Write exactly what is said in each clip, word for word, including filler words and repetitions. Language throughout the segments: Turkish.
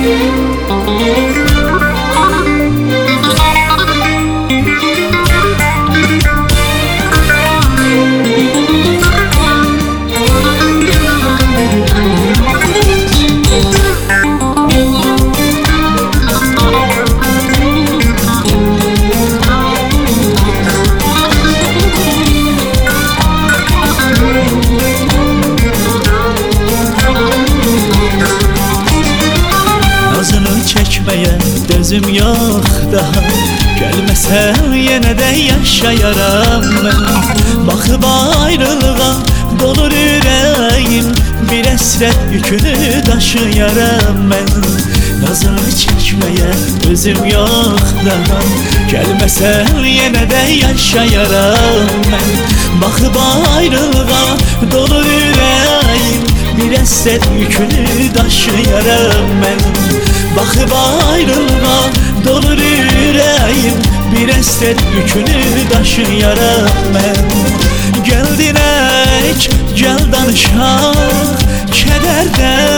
Gözüm yok daha, gelmesen yine de yaşayaram ben. Bakıp ayrılığa dolur yüreğim, bir esret yükünü taşıyaram ben. Nazını çekmeye gözüm yok daha, gelmesen yine de yaşayaram ben. Bakıp ayrılığa dolur yüreğim, bir esret yükünü taşıyaram ben. Bakıp ayrılığa dolur yüreğim, bir esret yükünü taşıyaram ben. Gel dilek, gel danışak, kederden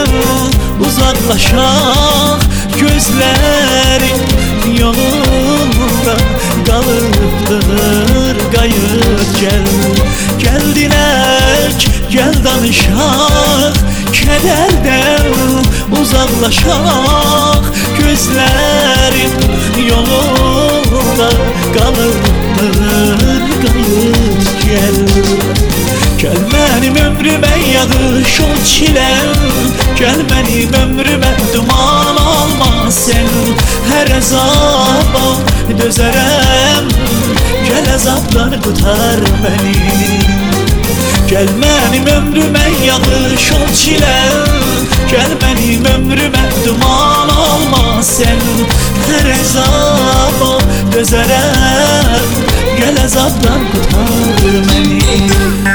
uzaklaşak. Gözlerin yolunda kalıptır gayet gel. Gel dilek, gel danışak, kederden uzaklaşak. Gözlerin yolunda kalıptır gayet gel. Gel benim ömrüme yağış ol çilem, gel benim ömrüme duman olma sen. Her azaba dözerem, gel azaptan kurtar beni. Gel benim ömrüme yağış ol çilem, gel benim ömrüme duman olma sen. Her azaba dözerem, gel azaptan kurtar beni.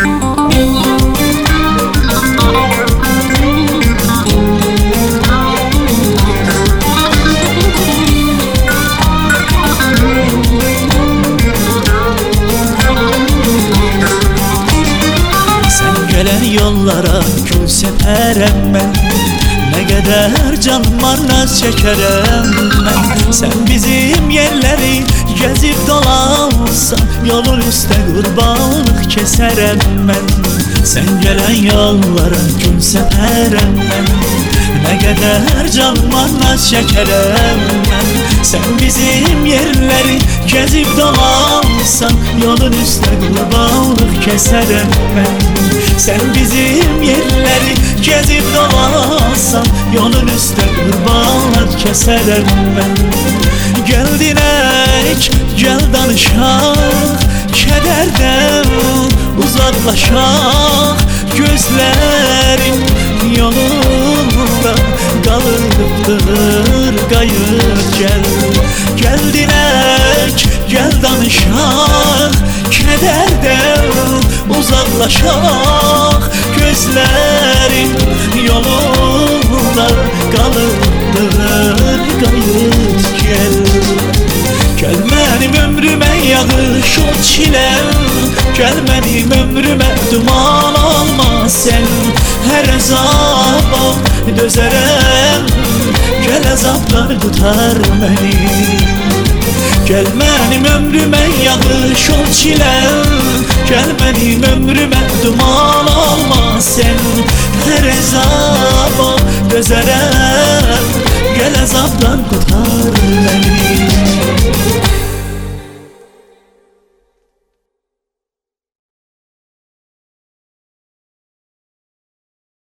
Yollara gül seperem ben, ne kadar can var naz çekerem ben. Sen bizim yerleri gezip dolansan, yolun üstte kurbanlık keserem ben. Sen gelen yollara gül seperem ben, ne kadar can var naz çekerem ben. Sen bizim yerleri gezip dolansan, yolun üstte kurbanlık keserem ben. Sen bizim yerleri gezip dolansan, yolun üstte kurbanlar keserem ben. Gel dilek, gel danışak, kederden uzaklaşak. Gözlerin yolunda kalıptır gayet gel. Gel dilek, gel danışak, kederden uzaklaşak. Gözlerin yolunda kalıptır gayet gel. Gel benim ömrüme yağış ol çilem, gel benim ömrüme duman olma sen. Her azaba dözerem, gel azaptan kurtar beni. Gel benim ömrüme yağış ol çilem, gel benim ömrüme duman olma sen. Her azaba dözerem, gel azaptan kurtar beni.